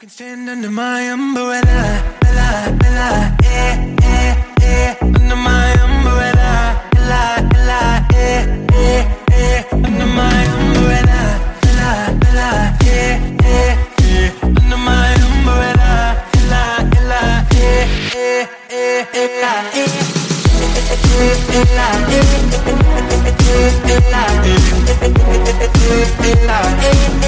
can stand under my umbrella, Ella, Ella, under my umbrella, Ella, Ella, under my umbrella, Ella, Ella, under my umbrella, Ella, Ella, Ella, Ella, Ella,